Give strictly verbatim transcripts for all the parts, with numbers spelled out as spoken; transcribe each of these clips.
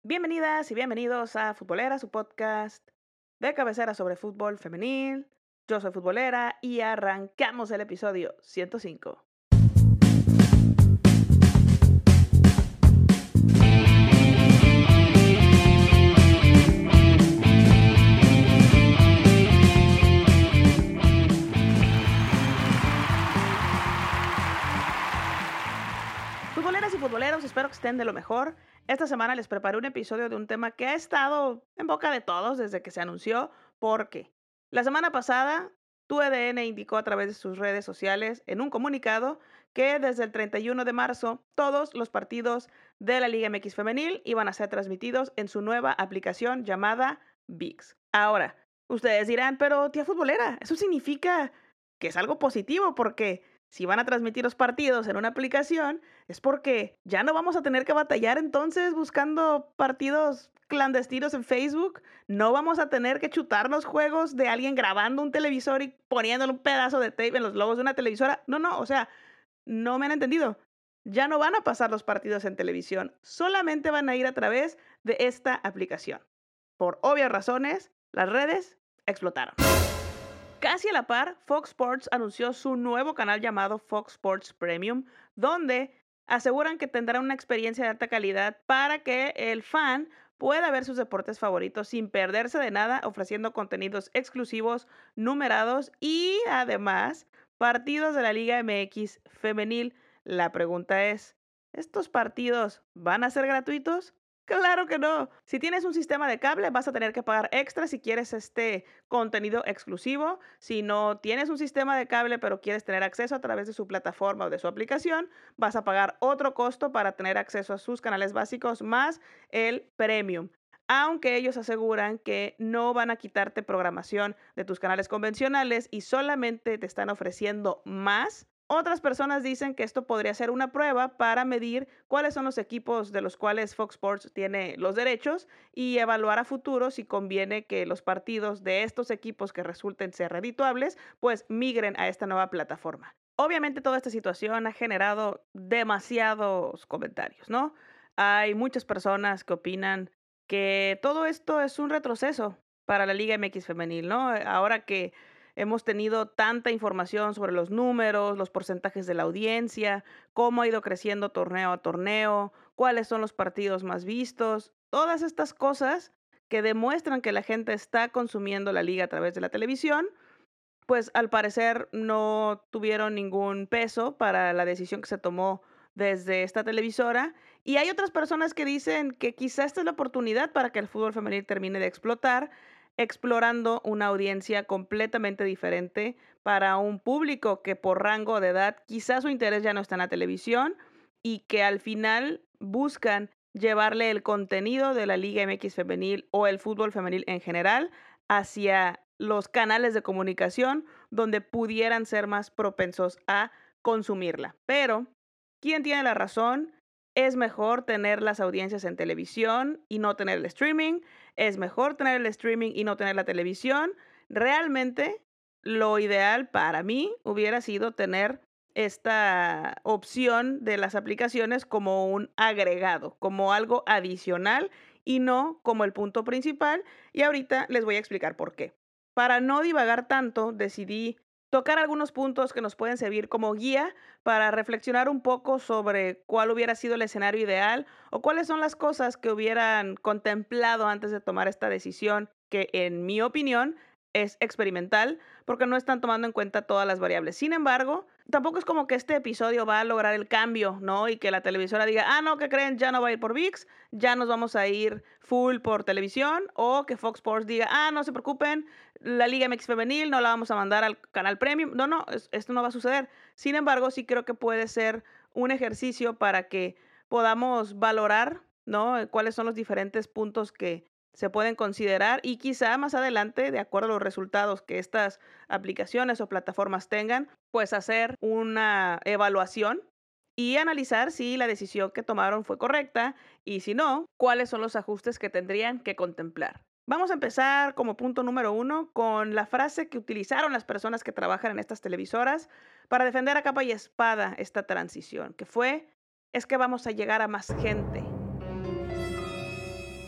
Bienvenidas y bienvenidos a Futbolera, su podcast de cabecera sobre fútbol femenil. Yo soy Futbolera y arrancamos el episodio ciento cinco. Futboleras y futboleros, espero que estén de lo mejor. Esta semana les preparé un episodio de un tema que ha estado en boca de todos desde que se anunció, porque la semana pasada tu E D N indicó a través de sus redes sociales en un comunicado que desde el treinta y uno de marzo todos los partidos de la Liga M X Femenil iban a ser transmitidos en su nueva aplicación llamada ViX. Ahora, ustedes dirán, pero tía futbolera, eso significa que es algo positivo porque si van a transmitir los partidos en una aplicación, es porque ya no vamos a tener que batallar entonces buscando partidos clandestinos en Facebook. No vamos a tener que chutarnos juegos de alguien grabando un televisor y poniéndole un pedazo de tape en los logos de una televisora. No, no, o sea, no me han entendido. Ya no van a pasar los partidos en televisión, solamente van a ir a través de esta aplicación. Por obvias razones, las redes explotaron. Casi a la par, Fox Sports anunció su nuevo canal llamado Fox Sports Premium, donde aseguran que tendrá una experiencia de alta calidad para que el fan pueda ver sus deportes favoritos sin perderse de nada, ofreciendo contenidos exclusivos, numerados y además partidos de la Liga M X femenil. La pregunta es, ¿estos partidos van a ser gratuitos? Claro que no. Si tienes un sistema de cable, vas a tener que pagar extra si quieres este contenido exclusivo. Si no tienes un sistema de cable, pero quieres tener acceso a través de su plataforma o de su aplicación, vas a pagar otro costo para tener acceso a sus canales básicos más el premium. Aunque ellos aseguran que no van a quitarte programación de tus canales convencionales y solamente te están ofreciendo más. Otras personas dicen que esto podría ser una prueba para medir cuáles son los equipos de los cuales Fox Sports tiene los derechos y evaluar a futuro si conviene que los partidos de estos equipos que resulten ser redituables, pues migren a esta nueva plataforma. Obviamente toda esta situación ha generado demasiados comentarios, ¿no? Hay muchas personas que opinan que todo esto es un retroceso para la Liga M X femenil, ¿no? Ahora que hemos tenido tanta información sobre los números, los porcentajes de la audiencia, cómo ha ido creciendo torneo a torneo, cuáles son los partidos más vistos, todas estas cosas que demuestran que la gente está consumiendo la liga a través de la televisión, pues al parecer no tuvieron ningún peso para la decisión que se tomó desde esta televisora. Y hay otras personas que dicen que quizá esta es la oportunidad para que el fútbol femenil termine de explotar, explorando una audiencia completamente diferente para un público que por rango de edad quizás su interés ya no está en la televisión y que al final buscan llevarle el contenido de la Liga M X femenil o el fútbol femenil en general hacia los canales de comunicación donde pudieran ser más propensos a consumirla. Pero, ¿quién tiene la razón? Es mejor tener las audiencias en televisión y no tener el streaming. Es mejor tener el streaming y no tener la televisión. Realmente, lo ideal para mí hubiera sido tener esta opción de las aplicaciones como un agregado, como algo adicional y no como el punto principal. Y ahorita les voy a explicar por qué. Para no divagar tanto, decidí tocar algunos puntos que nos pueden servir como guía para reflexionar un poco sobre cuál hubiera sido el escenario ideal o cuáles son las cosas que hubieran contemplado antes de tomar esta decisión, que en mi opinión es experimental porque no están tomando en cuenta todas las variables. Sin embargo, tampoco es como que este episodio va a lograr el cambio, ¿no? Y que la televisora diga, ah, no, ¿qué creen? Ya no va a ir por ViX, ya nos vamos a ir full por televisión, o que Fox Sports diga, ah, no se preocupen, la Liga M X femenil no la vamos a mandar al canal premium. No, no, es- esto no va a suceder. Sin embargo, sí creo que puede ser un ejercicio para que podamos valorar, ¿no? Eh, cuáles son los diferentes puntos que se pueden considerar y quizá más adelante, de acuerdo a los resultados que estas aplicaciones o plataformas tengan, pues hacer una evaluación y analizar si la decisión que tomaron fue correcta y si no, cuáles son los ajustes que tendrían que contemplar. Vamos a empezar como punto número uno con la frase que utilizaron las personas que trabajan en estas televisoras para defender a capa y espada esta transición, que fue, es que vamos a llegar a más gente.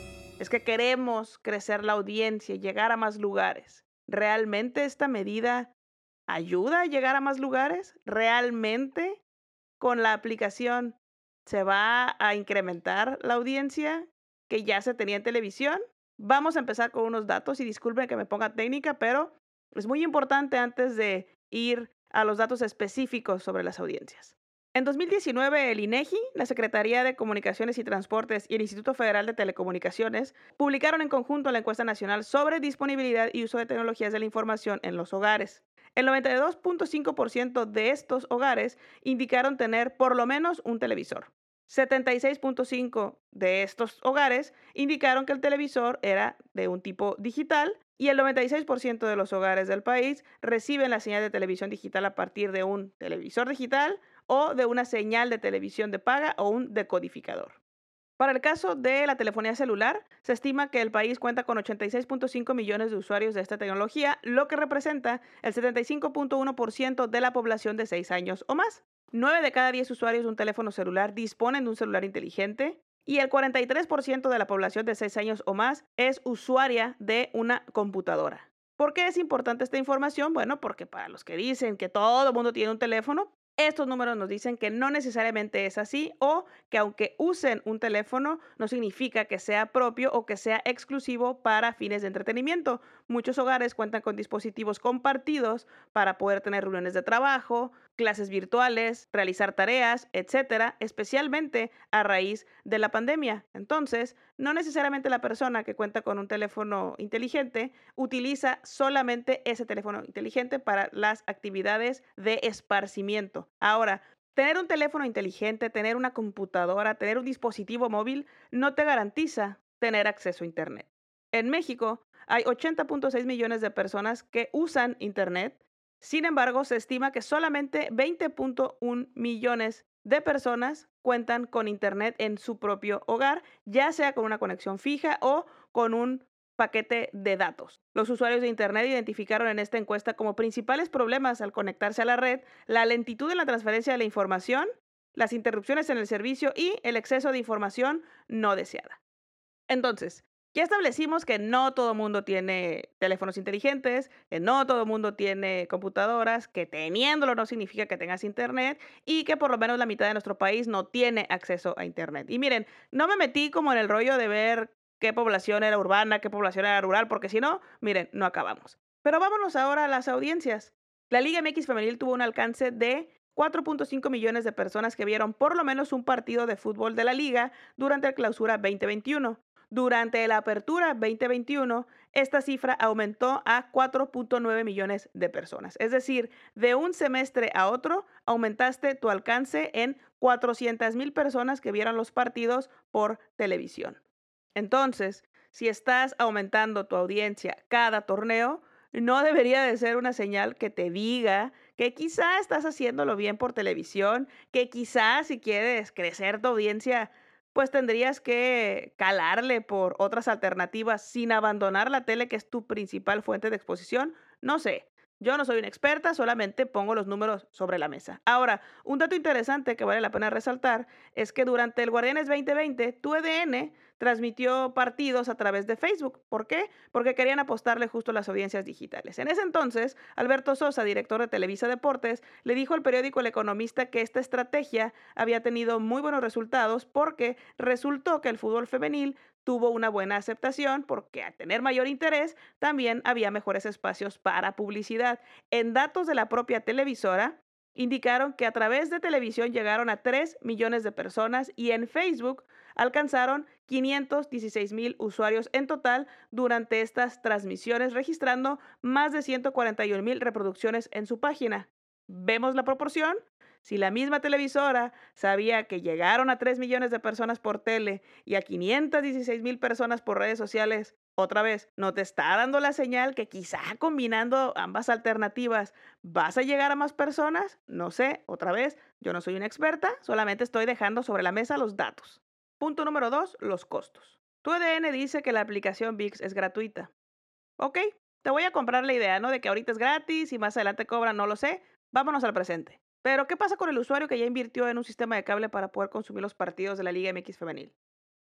es que queremos crecer la audiencia, llegar a más lugares. ¿Realmente esta medida ayuda a llegar a más lugares? ¿Realmente con la aplicación se va a incrementar la audiencia que ya se tenía en televisión? Vamos a empezar con unos datos y disculpen que me ponga técnica, pero es muy importante antes de ir a los datos específicos sobre las audiencias. En dos mil diecinueve, el INEGI, la Secretaría de Comunicaciones y Transportes y el Instituto Federal de Telecomunicaciones publicaron en conjunto la encuesta nacional sobre disponibilidad y uso de tecnologías de la información en los hogares. El noventa y dos punto cinco por ciento de estos hogares indicaron tener por lo menos un televisor. setenta y seis punto cinco por ciento de estos hogares indicaron que el televisor era de un tipo digital y el noventa y seis por ciento de los hogares del país reciben la señal de televisión digital a partir de un televisor digital o de una señal de televisión de paga o un decodificador. Para el caso de la telefonía celular, se estima que el país cuenta con ochenta y seis punto cinco millones de usuarios de esta tecnología, lo que representa el setenta y cinco punto uno por ciento de la población de seis años o más. nueve de cada diez usuarios de un teléfono celular disponen de un celular inteligente y el cuarenta y tres por ciento de la población de seis años o más es usuaria de una computadora. ¿Por qué es importante esta información? Bueno, porque para los que dicen que todo el mundo tiene un teléfono, estos números nos dicen que no necesariamente es así o que aunque usen un teléfono no significa que sea propio o que sea exclusivo para fines de entretenimiento. Muchos hogares cuentan con dispositivos compartidos para poder tener reuniones de trabajo, clases virtuales, realizar tareas, etcétera, especialmente a raíz de la pandemia. Entonces, no necesariamente la persona que cuenta con un teléfono inteligente utiliza solamente ese teléfono inteligente para las actividades de esparcimiento. Ahora, tener un teléfono inteligente, tener una computadora, tener un dispositivo móvil no te garantiza tener acceso a Internet. En México hay ochenta punto seis millones de personas que usan Internet. Sin embargo, se estima que solamente veinte punto uno millones de personas cuentan con Internet en su propio hogar, ya sea con una conexión fija o con un paquete de datos. Los usuarios de Internet identificaron en esta encuesta como principales problemas al conectarse a la red la lentitud en la transferencia de la información, las interrupciones en el servicio y el exceso de información no deseada. Entonces, ya establecimos que no todo el mundo tiene teléfonos inteligentes, que no todo el mundo tiene computadoras, que teniéndolo no significa que tengas internet y que por lo menos la mitad de nuestro país no tiene acceso a internet. Y miren, no me metí como en el rollo de ver qué población era urbana, qué población era rural, porque si no, miren, no acabamos. Pero vámonos ahora a las audiencias. La Liga M X Femenil tuvo un alcance de cuatro punto cinco millones de personas que vieron por lo menos un partido de fútbol de la liga durante el Clausura veinte veintiuno. Durante la Apertura veinte veintiuno, esta cifra aumentó a cuatro punto nueve millones de personas. Es decir, de un semestre a otro, aumentaste tu alcance en cuatrocientas mil personas que vieron los partidos por televisión. Entonces, si estás aumentando tu audiencia cada torneo, no debería de ser una señal que te diga que quizá estás haciéndolo bien por televisión, que quizá si quieres crecer tu audiencia, pues tendrías que calarle por otras alternativas sin abandonar la tele, que es tu principal fuente de exposición. No sé, yo no soy una experta, solamente pongo los números sobre la mesa. Ahora, un dato interesante que vale la pena resaltar es que durante el Guardianes veinte veinte, tu E D N transmitió partidos a través de Facebook. ¿Por qué? Porque querían apostarle justo a las audiencias digitales. En ese entonces, Alberto Sosa, director de Televisa Deportes, le dijo al periódico El Economista que esta estrategia había tenido muy buenos resultados porque resultó que el fútbol femenil tuvo una buena aceptación porque al tener mayor interés también había mejores espacios para publicidad. En datos de la propia televisora, indicaron que a través de televisión llegaron a tres millones de personas y en Facebook alcanzaron quinientos dieciséis mil usuarios en total durante estas transmisiones, registrando más de ciento cuarenta y un mil reproducciones en su página. ¿Vemos la proporción? Si la misma televisora sabía que llegaron a tres millones de personas por tele y a quinientas dieciséis mil personas por redes sociales, otra vez, ¿no te está dando la señal que quizá combinando ambas alternativas vas a llegar a más personas? No sé, otra vez, yo no soy una experta, solamente estoy dejando sobre la mesa los datos. Punto número dos, los costos. Tu E D N dice que la aplicación V I X es gratuita. Ok, te voy a comprar la idea, ¿no? De que ahorita es gratis y más adelante cobran, no lo sé. Vámonos al presente. Pero, ¿qué pasa con el usuario que ya invirtió en un sistema de cable para poder consumir los partidos de la Liga M X Femenil?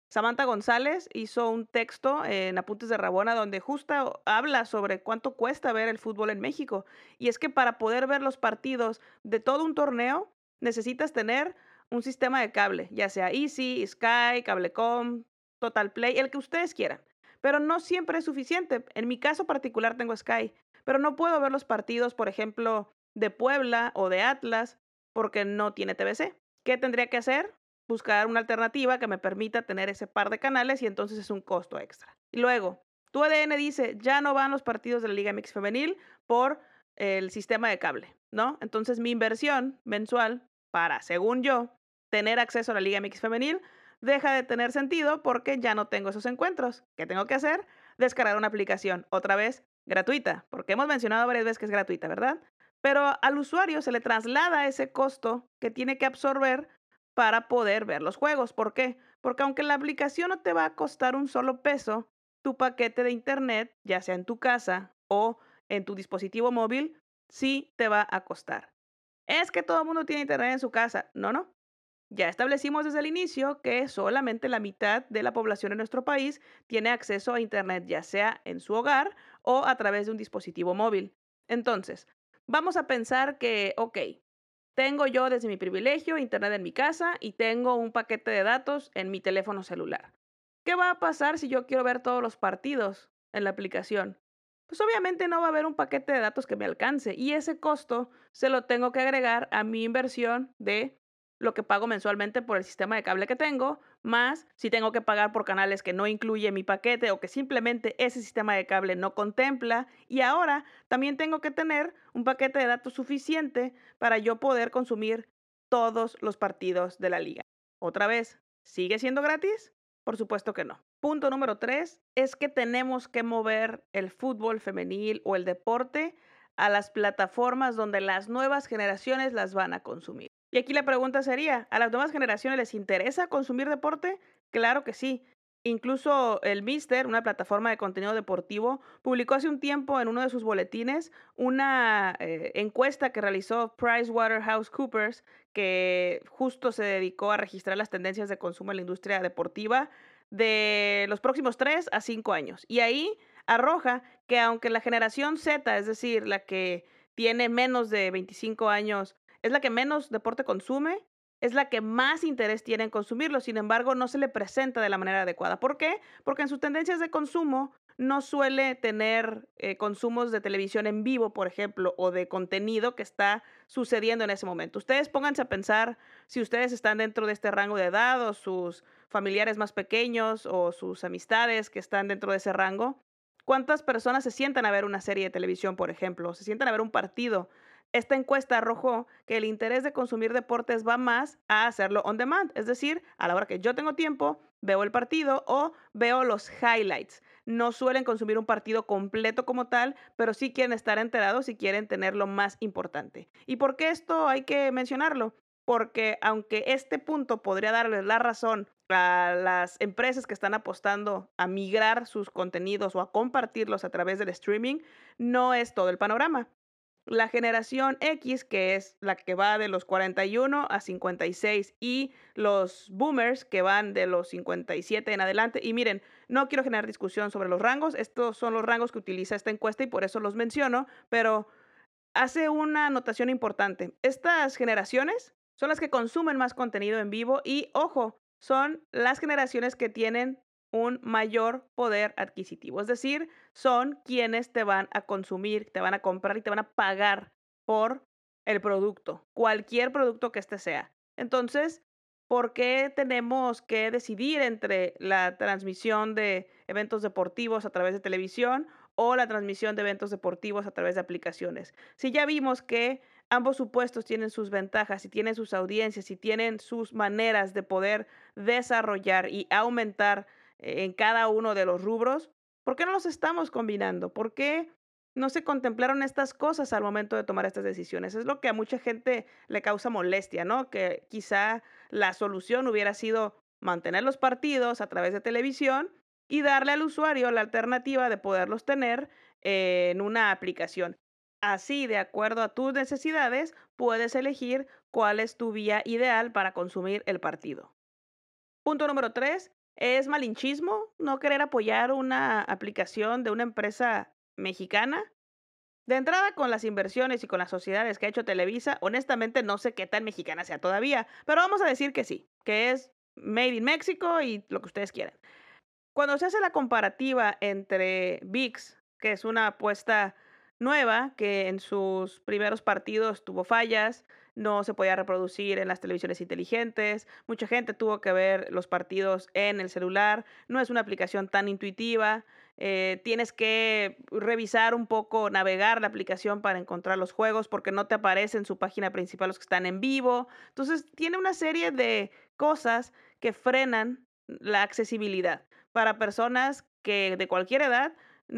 Samantha González hizo un texto en Apuntes de Rabona donde justo habla sobre cuánto cuesta ver el fútbol en México. Y es que para poder ver los partidos de todo un torneo, necesitas tener un sistema de cable, ya sea Easy, Sky, Cablecom, Total Play, el que ustedes quieran. Pero no siempre es suficiente. En mi caso particular tengo Sky, pero no puedo ver los partidos, por ejemplo, de Puebla o de Atlas porque no tiene T V C. ¿Qué tendría que hacer? Buscar una alternativa que me permita tener ese par de canales y entonces es un costo extra. Y luego, tu A D N dice, ya no van los partidos de la Liga M X femenil por el sistema de cable, ¿no? Entonces mi inversión mensual para, según yo, tener acceso a la Liga M X femenil deja de tener sentido porque ya no tengo esos encuentros. ¿Qué tengo que hacer? Descargar una aplicación, otra vez gratuita, porque hemos mencionado varias veces que es gratuita, ¿verdad? Pero al usuario se le traslada ese costo que tiene que absorber para poder ver los juegos. ¿Por qué? Porque aunque la aplicación no te va a costar un solo peso, tu paquete de internet, ya sea en tu casa o en tu dispositivo móvil, sí te va a costar. Es que todo el mundo tiene internet en su casa. No, no. Ya establecimos desde el inicio que solamente la mitad de la población en nuestro país tiene acceso a internet, ya sea en su hogar o a través de un dispositivo móvil. Entonces, vamos a pensar que, ok, tengo yo desde mi privilegio internet en mi casa y tengo un paquete de datos en mi teléfono celular. ¿Qué va a pasar si yo quiero ver todos los partidos en la aplicación? Pues obviamente no va a haber un paquete de datos que me alcance y ese costo se lo tengo que agregar a mi inversión de lo que pago mensualmente por el sistema de cable que tengo, más si tengo que pagar por canales que no incluye mi paquete o que simplemente ese sistema de cable no contempla. Y ahora también tengo que tener un paquete de datos suficiente para yo poder consumir todos los partidos de la liga. Otra vez, ¿sigue siendo gratis? Por supuesto que no. Punto número tres es que tenemos que mover el fútbol femenil o el deporte a las plataformas donde las nuevas generaciones las van a consumir. Y aquí la pregunta sería, ¿a las nuevas generaciones les interesa consumir deporte? Claro que sí. Incluso el Mister, una plataforma de contenido deportivo, publicó hace un tiempo en uno de sus boletines una eh, encuesta que realizó PricewaterhouseCoopers, que justo se dedicó a registrar las tendencias de consumo en la industria deportiva de los próximos tres a cinco años. Y ahí arroja que aunque la generación Z, es decir, la que tiene menos de veinticinco años, es la que menos deporte consume, es la que más interés tiene en consumirlo, sin embargo, no se le presenta de la manera adecuada. ¿Por qué? Porque en sus tendencias de consumo no suele tener eh, consumos de televisión en vivo, por ejemplo, o de contenido que está sucediendo en ese momento. Ustedes pónganse a pensar si ustedes están dentro de este rango de edad o sus familiares más pequeños o sus amistades que están dentro de ese rango. ¿Cuántas personas se sientan a ver una serie de televisión, por ejemplo? ¿Se sientan a ver un partido? Esta encuesta arrojó que el interés de consumir deportes va más a hacerlo on demand, es decir, a la hora que yo tengo tiempo, veo el partido o veo los highlights. No suelen consumir un partido completo como tal, pero sí quieren estar enterados y quieren tener lo más importante. ¿Y por qué esto hay que mencionarlo? Porque aunque este punto podría darles la razón a las empresas que están apostando a migrar sus contenidos o a compartirlos a través del streaming, no es todo el panorama. La generación X, que es la que va de los cuarenta y uno a cincuenta y seis, y los boomers, que van de los cincuenta y siete en adelante. Y miren, no quiero generar discusión sobre los rangos, estos son los rangos que utiliza esta encuesta y por eso los menciono, pero hace una anotación importante. Estas generaciones son las que consumen más contenido en vivo y, ojo, son las generaciones que tienen un mayor poder adquisitivo. Es decir, son quienes te van a consumir, te van a comprar y te van a pagar por el producto, cualquier producto que este sea. Entonces, ¿por qué tenemos que decidir entre la transmisión de eventos deportivos a través de televisión o la transmisión de eventos deportivos a través de aplicaciones? Si ya vimos que ambos supuestos tienen sus ventajas y tienen sus audiencias y tienen sus maneras de poder desarrollar y aumentar eh, en cada uno de los rubros, ¿por qué no los estamos combinando? ¿Por qué no se contemplaron estas cosas al momento de tomar estas decisiones? Es lo que a mucha gente le causa molestia, ¿no? Que quizá la solución hubiera sido mantener los partidos a través de televisión y darle al usuario la alternativa de poderlos tener eh, en una aplicación. Así, de acuerdo a tus necesidades, puedes elegir cuál es tu vía ideal para consumir el partido. Punto número tres. Es malinchismo no querer apoyar una aplicación de una empresa mexicana. De entrada, con las inversiones y con las sociedades que ha hecho Televisa, honestamente no sé qué tan mexicana sea todavía, pero vamos a decir que sí, que es made in México y lo que ustedes quieran. Cuando se hace la comparativa entre ViX, que es una apuesta nueva, que en sus primeros partidos tuvo fallas, no se podía reproducir en las televisiones inteligentes, mucha gente tuvo que ver los partidos en el celular, no es una aplicación tan intuitiva, eh, tienes que revisar un poco, navegar la aplicación para encontrar los juegos porque no te aparece en su página principal los que están en vivo. Entonces, tiene una serie de cosas que frenan la accesibilidad para personas que de cualquier edad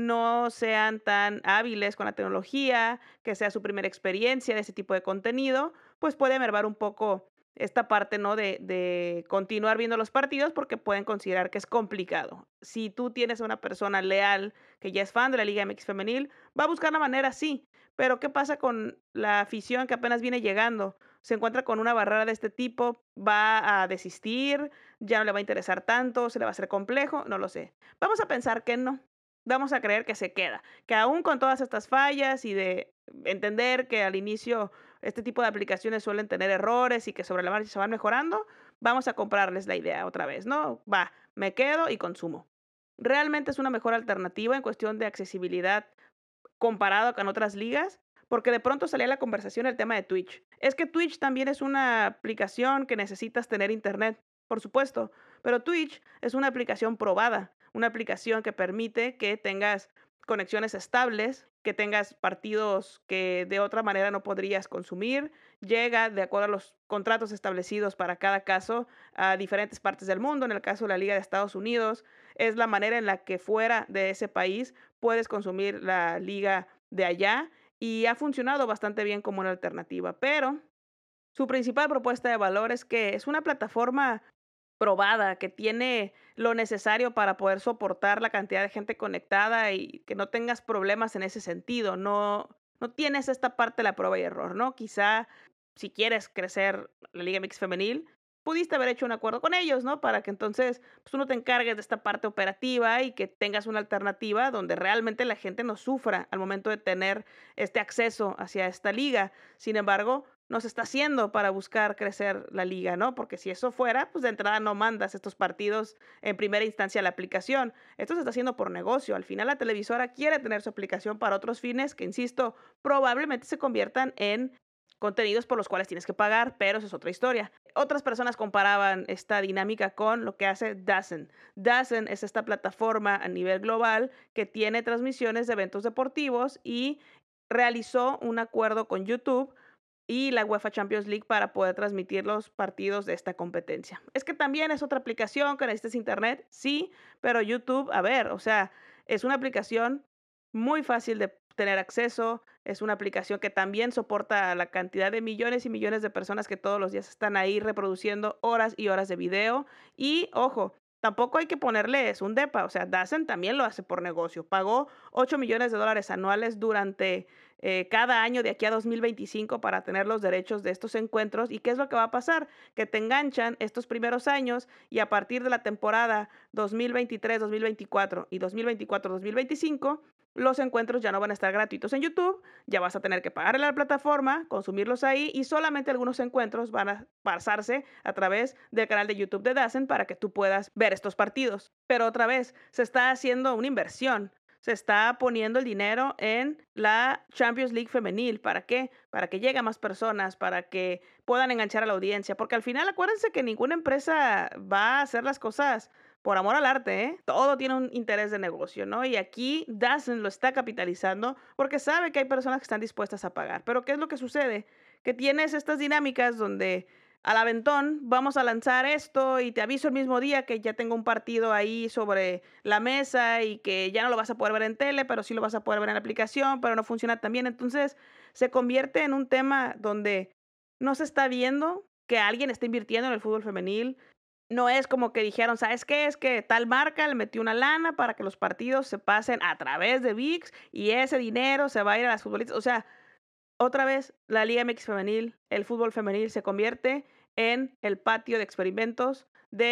no sean tan hábiles con la tecnología, que sea su primera experiencia de ese tipo de contenido, pues puede mermar un poco esta parte, ¿no? De, de continuar viendo los partidos porque pueden considerar que es complicado. Si tú tienes a una persona leal que ya es fan de la Liga M X femenil, va a buscar la manera, sí. Pero ¿qué pasa con la afición que apenas viene llegando? Se encuentra con una barrera de este tipo, va a desistir, ya no le va a interesar tanto, se le va a hacer complejo, no lo sé. Vamos a pensar que no. Vamos a creer que se queda, que aún con todas estas fallas y de entender que al inicio este tipo de aplicaciones suelen tener errores y que sobre la marcha se van mejorando, vamos a comprarles la idea otra vez, ¿no? Va, me quedo y consumo. Realmente es una mejor alternativa en cuestión de accesibilidad comparado con otras ligas, porque de pronto salía la conversación el tema de Twitch. Es que Twitch también es una aplicación que necesitas tener internet, por supuesto, pero Twitch es una aplicación probada, una aplicación que permite que tengas conexiones estables, que tengas partidos que de otra manera no podrías consumir, llega de acuerdo a los contratos establecidos para cada caso a diferentes partes del mundo, en el caso de la Liga de Estados Unidos, es la manera en la que fuera de ese país puedes consumir la liga de allá y ha funcionado bastante bien como una alternativa, pero su principal propuesta de valor es que es una plataforma probada, que tiene lo necesario para poder soportar la cantidad de gente conectada y que no tengas problemas en ese sentido. No, no tienes esta parte de la prueba y error, ¿no? Quizá si quieres crecer la Liga M X femenil, pudiste haber hecho un acuerdo con ellos, ¿no? Para que entonces pues, tú no te encargues de esta parte operativa y que tengas una alternativa donde realmente la gente no sufra al momento de tener este acceso hacia esta liga. Sin embargo, no se está haciendo para buscar crecer la liga, ¿no? Porque si eso fuera, pues de entrada no mandas estos partidos en primera instancia a la aplicación. Esto se está haciendo por negocio. Al final la televisora quiere tener su aplicación para otros fines que, insisto, probablemente se conviertan en contenidos por los cuales tienes que pagar, pero eso es otra historia. Otras personas comparaban esta dinámica con lo que hace DAZN. DAZN es esta plataforma a nivel global que tiene transmisiones de eventos deportivos y realizó un acuerdo con YouTube y la UEFA Champions League para poder transmitir los partidos de esta competencia. Es que también es otra aplicación que necesitas internet, sí, pero YouTube, a ver, o sea, es una aplicación muy fácil de tener acceso, es una aplicación que también soporta a la cantidad de millones y millones de personas que todos los días están ahí reproduciendo horas y horas de video. Y ojo, tampoco hay que ponerles un depa, o sea, Dazen también lo hace por negocio. Pagó ocho millones de dólares anuales durante eh, cada año de aquí a dos mil veinticinco para tener los derechos de estos encuentros. ¿Y qué es lo que va a pasar? Que te enganchan estos primeros años y a partir de la temporada dos mil veintitrés, dos mil veinticuatro y dos mil veinticuatro, dos mil veinticinco, los encuentros ya no van a estar gratuitos en YouTube, ya vas a tener que pagarle a la plataforma, consumirlos ahí y solamente algunos encuentros van a pasarse a través del canal de YouTube de Dazen para que tú puedas ver estos partidos. Pero otra vez, se está haciendo una inversión. Se está poniendo el dinero en la Champions League femenil. ¿Para qué? Para que llegue a más personas, para que puedan enganchar a la audiencia. Porque al final acuérdense que ninguna empresa va a hacer las cosas por amor al arte, ¿eh? Todo tiene un interés de negocio, ¿no? Y aquí Dazen lo está capitalizando porque sabe que hay personas que están dispuestas a pagar. Pero ¿qué es lo que sucede? Que tienes estas dinámicas donde al aventón vamos a lanzar esto y te aviso el mismo día que ya tengo un partido ahí sobre la mesa y que ya no lo vas a poder ver en tele, pero sí lo vas a poder ver en la aplicación, pero no funciona tan bien. Entonces se convierte en un tema donde no se está viendo que alguien está invirtiendo en el fútbol femenil. No es como que dijeron, ¿sabes qué? Es que tal marca le metió una lana para que los partidos se pasen a través de ViX y ese dinero se va a ir a las futbolistas. O sea, otra vez la Liga M X femenil, el fútbol femenil se convierte en el patio de experimentos de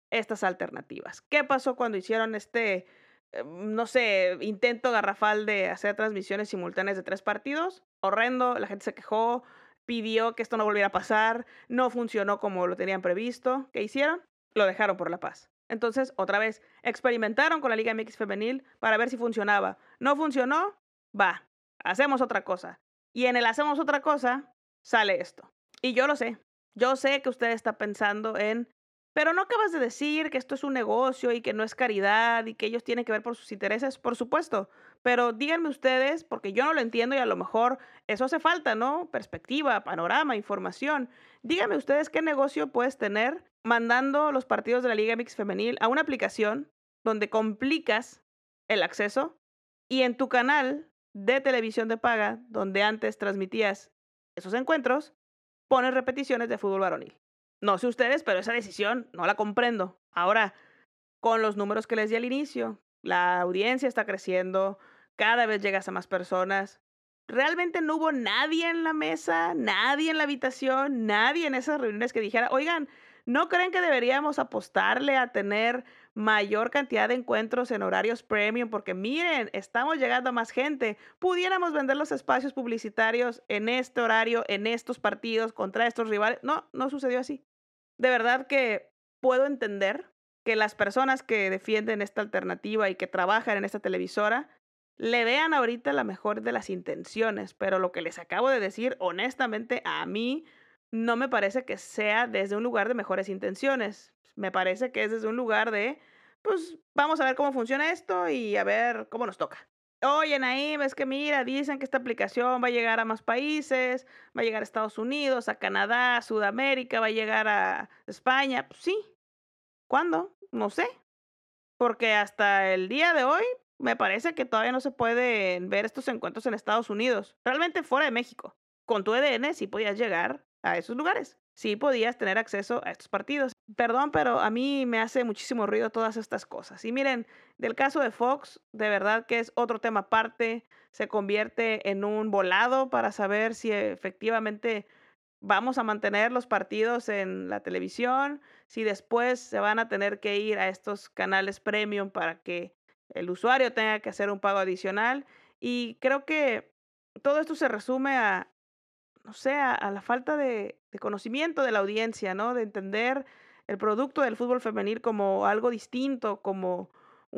estas alternativas. ¿Qué pasó cuando hicieron este, eh, no sé, intento garrafal de hacer transmisiones simultáneas de tres partidos? Horrendo, la gente se quejó, pidió que esto no volviera a pasar, no funcionó como lo tenían previsto. ¿Qué hicieron? Lo dejaron por la paz. Entonces, otra vez, experimentaron con la Liga M X femenil para ver si funcionaba. ¿No funcionó? Va, hacemos otra cosa. Y en el hacemos otra cosa, sale esto. Y yo lo sé. Yo sé que usted está pensando en, pero no acabas de decir que esto es un negocio y que no es caridad y que ellos tienen que ver por sus intereses, por supuesto. Pero díganme ustedes, porque yo no lo entiendo y a lo mejor eso hace falta, ¿no? Perspectiva, panorama, información. Díganme ustedes qué negocio puedes tener mandando los partidos de la Liga M X femenil a una aplicación donde complicas el acceso y en tu canal de televisión de paga, donde antes transmitías esos encuentros, pones repeticiones de fútbol varonil. No sé ustedes, pero esa decisión no la comprendo. Ahora, con los números que les di al inicio, la audiencia está creciendo, cada vez llegas a más personas. Realmente no hubo nadie en la mesa, nadie en la habitación, nadie en esas reuniones que dijera, oigan, ¿no creen que deberíamos apostarle a tener mayor cantidad de encuentros en horarios premium? Porque miren, estamos llegando a más gente. Pudiéramos vender los espacios publicitarios en este horario, en estos partidos, contra estos rivales. No, no sucedió así. De verdad que puedo entender que las personas que defienden esta alternativa y que trabajan en esta televisora le vean ahorita la mejor de las intenciones, pero lo que les acabo de decir, honestamente, a mí no me parece que sea desde un lugar de mejores intenciones. Me parece que es desde un lugar de, pues, vamos a ver cómo funciona esto y a ver cómo nos toca. Oye, Naim, es que mira, dicen que esta aplicación va a llegar a más países, va a llegar a Estados Unidos, a Canadá, a Sudamérica, va a llegar a España. Pues sí, ¿cuándo? No sé, porque hasta el día de hoy me parece que todavía no se pueden ver estos encuentros en Estados Unidos, realmente fuera de México. Con tu E D N sí podías llegar a esos lugares, sí podías tener acceso a estos partidos. Perdón, pero a mí me hace muchísimo ruido todas estas cosas. Y miren, del caso de Fox, de verdad que es otro tema aparte, se convierte en un volado para saber si efectivamente vamos a mantener los partidos en la televisión, si después se van a tener que ir a estos canales premium para que el usuario tenga que hacer un pago adicional. Y creo que todo esto se resume a, no sé, a, a la falta de, de conocimiento de la audiencia, ¿no? De entender el producto del fútbol femenil como algo distinto, como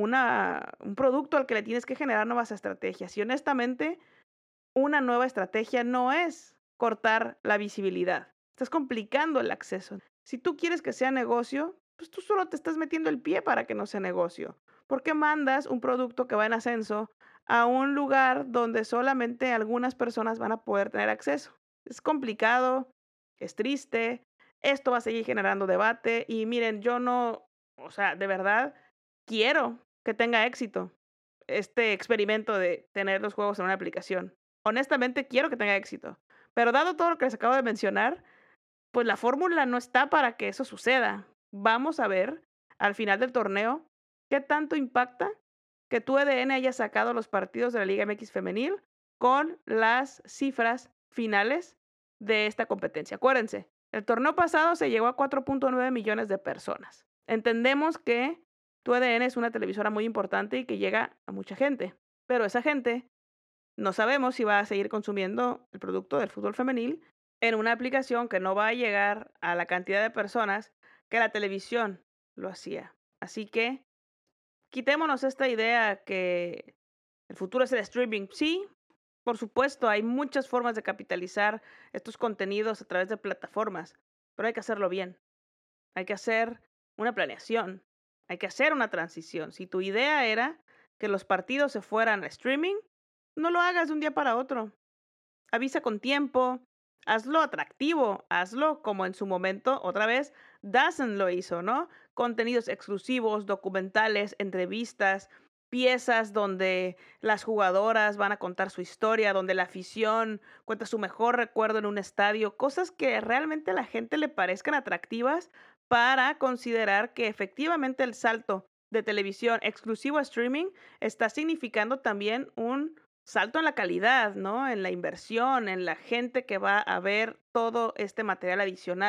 una, un producto al que le tienes que generar nuevas estrategias. Y honestamente, una nueva estrategia no es cortar la visibilidad. Estás complicando el acceso. Si tú quieres que sea negocio, pues tú solo te estás metiendo el pie para que no sea negocio. ¿Por qué mandas un producto que va en ascenso a un lugar donde solamente algunas personas van a poder tener acceso? Es complicado, es triste, esto va a seguir generando debate y miren, yo no, o sea, de verdad quiero que tenga éxito este experimento de tener los juegos en una aplicación. Honestamente, quiero que tenga éxito. Pero dado todo lo que les acabo de mencionar, pues la fórmula no está para que eso suceda. Vamos a ver al final del torneo qué tanto impacta que tu E D N haya sacado los partidos de la Liga M X femenil con las cifras finales de esta competencia. Acuérdense, el torneo pasado se llegó a cuatro punto nueve millones de personas. Entendemos que tu E D N es una televisora muy importante y que llega a mucha gente, pero esa gente no sabemos si va a seguir consumiendo el producto del fútbol femenil en una aplicación que no va a llegar a la cantidad de personas que la televisión lo hacía. Así que quitémonos esta idea que el futuro es el streaming. Sí, por supuesto, hay muchas formas de capitalizar estos contenidos a través de plataformas, pero hay que hacerlo bien. Hay que hacer una planeación, hay que hacer una transición. Si tu idea era que los partidos se fueran a streaming, no lo hagas de un día para otro. Avisa con tiempo, hazlo atractivo, hazlo como en su momento, otra vez, Dazen lo hizo, ¿no? Contenidos exclusivos, documentales, entrevistas, piezas donde las jugadoras van a contar su historia, donde la afición cuenta su mejor recuerdo en un estadio, cosas que realmente a la gente le parezcan atractivas para considerar que efectivamente el salto de televisión exclusivo a streaming está significando también un salto en la calidad, ¿no? En la inversión, en la gente que va a ver todo este material adicional.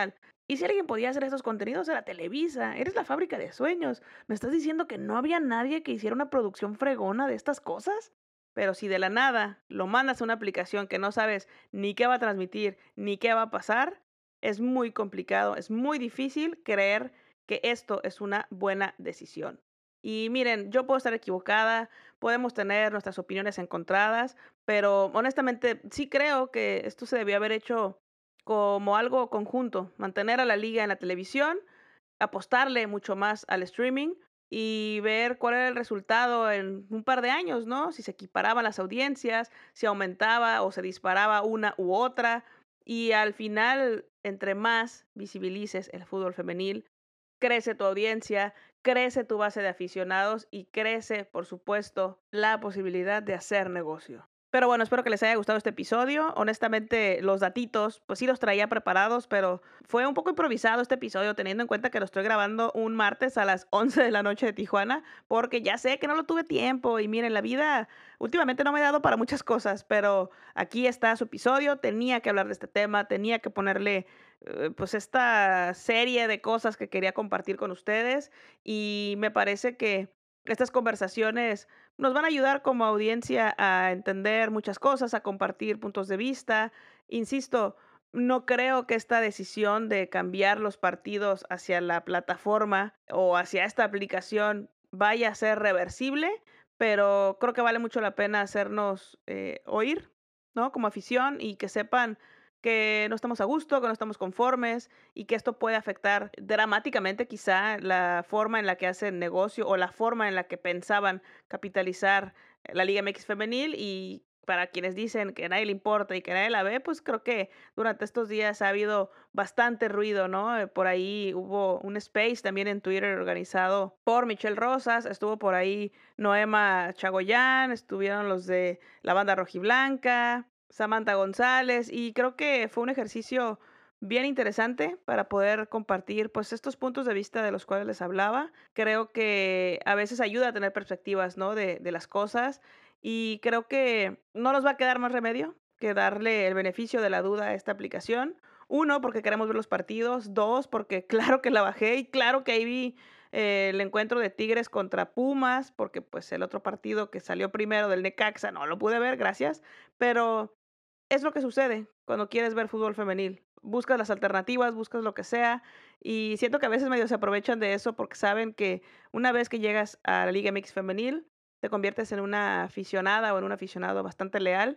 Y si alguien podía hacer esos contenidos era Televisa, eres la fábrica de sueños. ¿Me estás diciendo que no había nadie que hiciera una producción fregona de estas cosas? Pero si de la nada lo mandas a una aplicación que no sabes ni qué va a transmitir, ni qué va a pasar, es muy complicado, es muy difícil creer que esto es una buena decisión. Y miren, yo puedo estar equivocada, podemos tener nuestras opiniones encontradas, pero honestamente sí creo que esto se debió haber hecho como algo conjunto, mantener a la liga en la televisión, apostarle mucho más al streaming y ver cuál era el resultado en un par de años, ¿no? Si se equiparaban las audiencias, si aumentaba o se disparaba una u otra. Y al final, entre más visibilices el fútbol femenil, crece tu audiencia, crece tu base de aficionados y crece, por supuesto, la posibilidad de hacer negocio. Pero bueno, espero que les haya gustado este episodio. Honestamente, los datitos, pues sí los traía preparados, pero fue un poco improvisado este episodio, teniendo en cuenta que lo estoy grabando un martes a las once de la noche de Tijuana, porque ya sé que no lo tuve tiempo. Y miren, la vida últimamente no me ha dado para muchas cosas, pero aquí está su episodio. Tenía que hablar de este tema, tenía que ponerle eh, pues esta serie de cosas que quería compartir con ustedes. Y me parece que estas conversaciones nos van a ayudar como audiencia a entender muchas cosas, a compartir puntos de vista. Insisto, no creo que esta decisión de cambiar los partidos hacia la plataforma o hacia esta aplicación vaya a ser reversible, pero creo que vale mucho la pena hacernos eh, oír, ¿no? Como afición y que sepan que no estamos a gusto, que no estamos conformes y que esto puede afectar dramáticamente quizá la forma en la que hacen negocio o la forma en la que pensaban capitalizar la Liga M X femenil. Y para quienes dicen que a nadie le importa y que nadie la ve, pues creo que durante estos días ha habido bastante ruido, ¿no? Eh, Por ahí hubo un space también en Twitter organizado por Michelle Rosas, estuvo por ahí Noema Chagoyán, estuvieron los de la banda rojiblanca, Samantha González, y creo que fue un ejercicio bien interesante para poder compartir pues estos puntos de vista de los cuales les hablaba. Creo que a veces ayuda a tener perspectivas, ¿no? de, de las cosas y creo que no nos va a quedar más remedio que darle el beneficio de la duda a esta aplicación. Uno, porque queremos ver los partidos. Dos, porque claro que la bajé y claro que ahí vi eh, el encuentro de Tigres contra Pumas, porque pues el otro partido que salió primero del Necaxa no lo pude ver, gracias. Pero es lo que sucede cuando quieres ver fútbol femenil. Buscas las alternativas, buscas lo que sea, y siento que a veces medio se aprovechan de eso porque saben que una vez que llegas a la Liga M X femenil, te conviertes en una aficionada o en un aficionado bastante leal,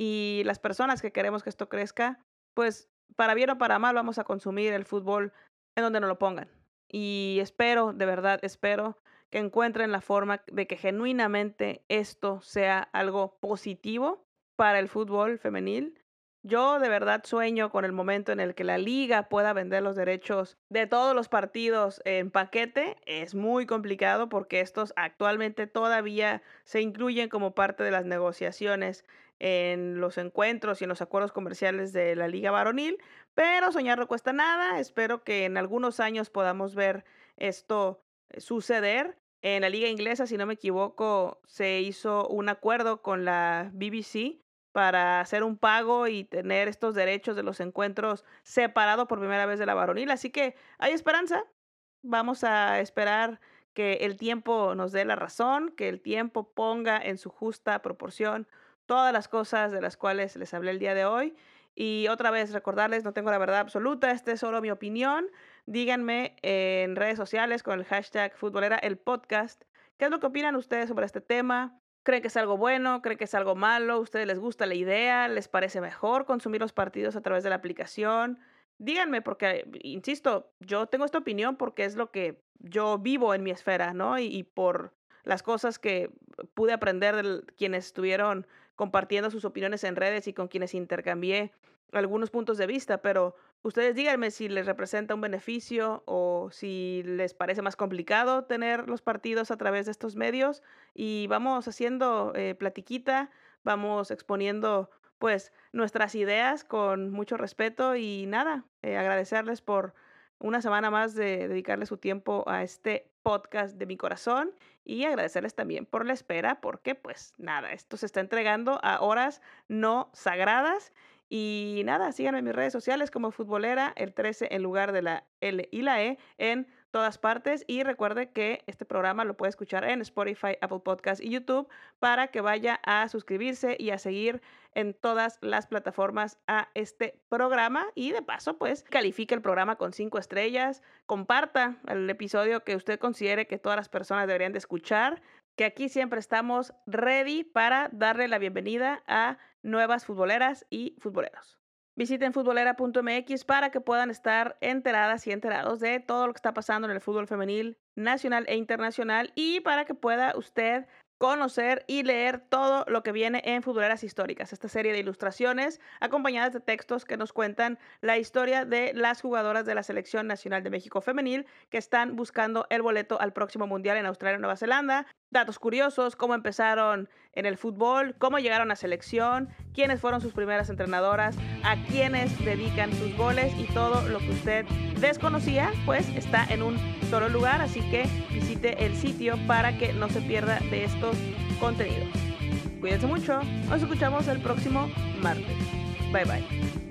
y las personas que queremos que esto crezca, pues para bien o para mal vamos a consumir el fútbol en donde nos lo pongan. Y espero, de verdad, espero que encuentren la forma de que genuinamente esto sea algo positivo para el fútbol femenil. Yo de verdad sueño con el momento en el que la liga pueda vender los derechos de todos los partidos en paquete. Es muy complicado porque estos actualmente todavía se incluyen como parte de las negociaciones en los encuentros y en los acuerdos comerciales de la liga varonil, pero soñar no cuesta nada. Espero que en algunos años podamos ver esto eh, suceder. En la liga inglesa, si no me equivoco, se hizo un acuerdo con la B B C para hacer un pago y tener estos derechos de los encuentros separado por primera vez de la varonil. Así que hay esperanza. Vamos a esperar que el tiempo nos dé la razón, que el tiempo ponga en su justa proporción todas las cosas de las cuales les hablé el día de hoy. Y otra vez recordarles, no tengo la verdad absoluta, esta es solo mi opinión. Díganme en redes sociales con el hashtag futbolera el podcast, ¿qué es lo que opinan ustedes sobre este tema? ¿Creen que es algo bueno? ¿Creen que es algo malo? ¿A ustedes les gusta la idea? ¿Les parece mejor consumir los partidos a través de la aplicación? Díganme, porque, insisto, yo tengo esta opinión porque es lo que yo vivo en mi esfera, ¿no? Y, y por las cosas que pude aprender de quienes estuvieron compartiendo sus opiniones en redes y con quienes intercambié algunos puntos de vista, pero ustedes díganme si les representa un beneficio o si les parece más complicado tener los partidos a través de estos medios y vamos haciendo eh, platiquita, vamos exponiendo pues nuestras ideas con mucho respeto y nada, eh, agradecerles por una semana más de dedicarle su tiempo a este podcast de mi corazón y agradecerles también por la espera porque pues nada, esto se está entregando a horas no sagradas Y nada, síganme en mis redes sociales como Futbolera, el trece en lugar de la L y la E, en todas partes. Y recuerde que este programa lo puede escuchar en Spotify, Apple Podcast y YouTube para que vaya a suscribirse y a seguir en todas las plataformas a este programa. Y de paso, pues, califique el programa con cinco estrellas, comparta el episodio que usted considere que todas las personas deberían de escuchar, que aquí siempre estamos ready para darle la bienvenida a nuevas futboleras y futboleros. Visiten futbolera punto m x para que puedan estar enteradas y enterados de todo lo que está pasando en el fútbol femenil nacional e internacional y para que pueda usted conocer y leer todo lo que viene en Futboleras Históricas, esta serie de ilustraciones acompañadas de textos que nos cuentan la historia de las jugadoras de la Selección Nacional de México Femenil que están buscando el boleto al próximo Mundial en Australia y Nueva Zelanda. Datos curiosos, cómo empezaron en el fútbol, cómo llegaron a selección, quiénes fueron sus primeras entrenadoras, a quiénes dedican sus goles y todo lo que usted desconocía, pues está en un solo lugar, así que visite el sitio para que no se pierda de estos contenidos. Cuídense mucho, nos escuchamos el próximo martes. Bye bye.